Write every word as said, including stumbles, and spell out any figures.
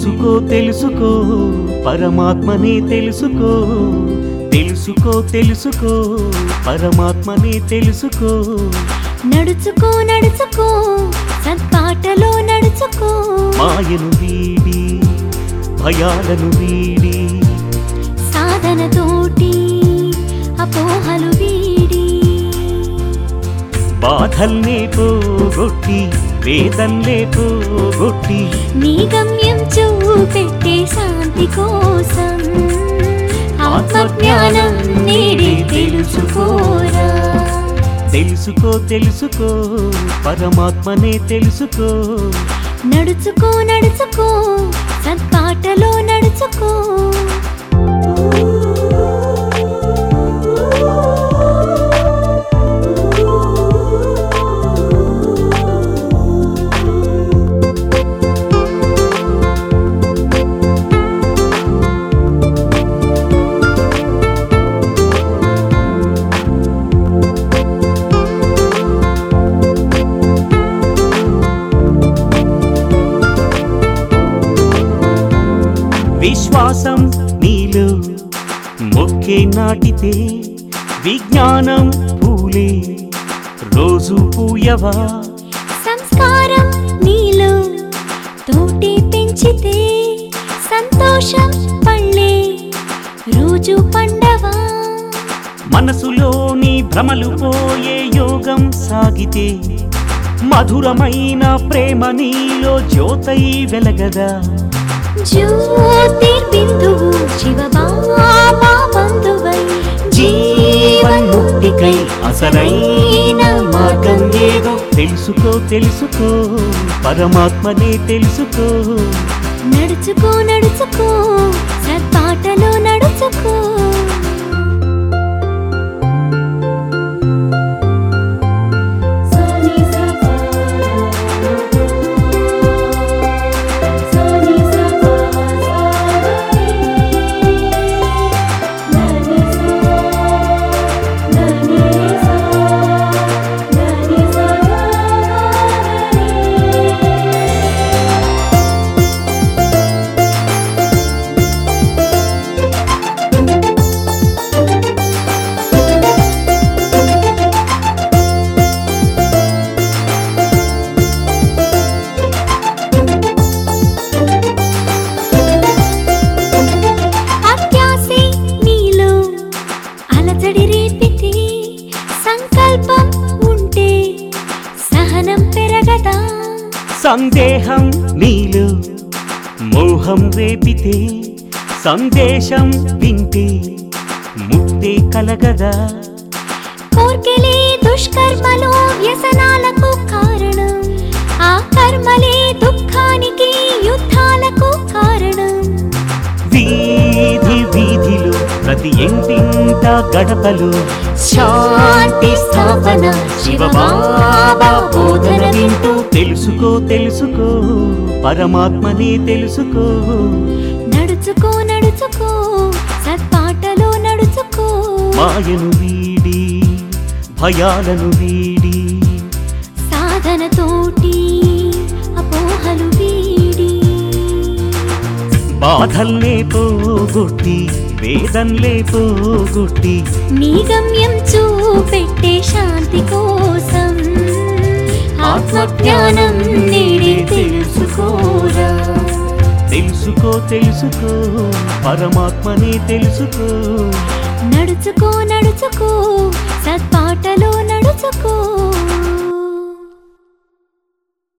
తెలుసుకో తెలుసుకో పరమాత్మనే తెలుసుకో తెలుసుకో తెలుసుకో పరమాత్మనే తెలుసుకో నడుచుకో నడుచుకో సత్పాటలో నడుచుకో మాయను వీడి భయాలను వీడి సాధనతోటి అపోహలు వీడి బాధల్నే పోగొట్టి వేదన్నే పోగొట్టి నీ గమ్యం చూపెట్టే శాంతి కోసం ఆత్మజ్ఞానం నేడే తెలుసుకోరా తెలుసుకో తెలుసుకో పరమాత్మనే తెలుసుకో నడుచుకో నడుచుకో సత్పాటలో నడుచుకో విశ్వాసం నీలో మొక్కే నాటితే విజ్ఞానం పూలే రోజు పూయవా సంస్కారం నీలో తోటి పెంచితే సంతోషం పళ్ళే రోజు పండవా మనసులోని భ్రమలు పోయే యోగం సాగితే మధురమైన ప్రేమ నీలో జ్యోతై వెలగదా జ్యోతిర్బిందువు శివబాబా బంధువై జీవన్ముక్తికై అసలైన మార్గం ఏదో తెలుసుకో తెలుసుకో పరమాత్మనే తెలుసుకో నడుచుకో నడుచుకో సత్పాటలో నడుచుకో సంకల్పం ఉంటే సహనం పెరగదా సందేహం నీలో మోహం రేపితే సందేశం వింటే ముక్తే కలగదా కోర్కెలే దుష్కర్మలు వ్యసనాలకు కారణం ఆ కర్మలే దుఃఖానికి యుద్ధాలకు కారణం వీధి వీధిలో ప్రతి ఇంటింట గడపలు శాంతి స్థాపన శివబాబా బోధన వింటూ తెలుసుకో తెలుసుకో పరమాత్మనే తెలుసుకో నడుచుకో నడుచుకో సత్పాటలో నడుచుకో మాయను వీడి భయాలను వీడి సాధనతోటి అపోహలు వీడి బాధల్నే పోగొట్టి వేదన్లే పోగొట్టి నీ గమ్యం చూపెట్టే శాంతి కోసం ఆత్మజ్ఞానం నేడే తెలుసుకోరా తెలుసుకో తెలుసుకో పరమాత్మనే తెలుసుకో నడుచుకో నడుచుకో సత్పాటలో నడుచుకో